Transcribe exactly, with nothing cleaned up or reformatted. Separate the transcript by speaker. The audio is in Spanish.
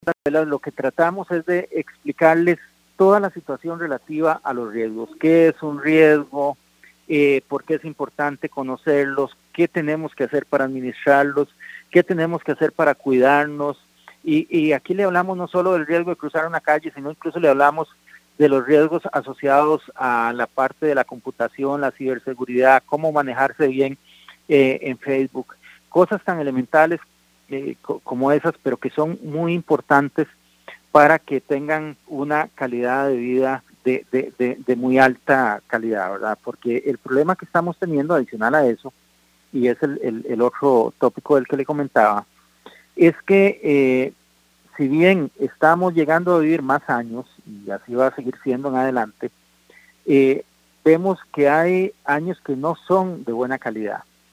Speaker 1: lo que tratamos es de explicarles toda la situación relativa a los riesgos. ¿Qué es un riesgo? Eh, ¿Por qué es importante conocerlos? ¿Qué tenemos que hacer para administrarlos? ¿Qué tenemos que hacer para cuidarnos? Y, y aquí le hablamos no solo del riesgo de cruzar una calle, sino incluso le hablamos de los riesgos asociados a la parte de la computación, la ciberseguridad, cómo manejarse bien eh, en Facebook. Cosas tan elementales eh, co como esas, pero que son muy importantes para que tengan una calidad de vida de, de, de, de muy alta calidad, ¿verdad? Porque el problema que estamos teniendo adicional a eso, y es el, el, el otro tópico del que le comentaba, es que eh, si bien estamos llegando a vivir más años, y así va a seguir siendo en adelante, eh, vemos que hay años que no son de buena calidad.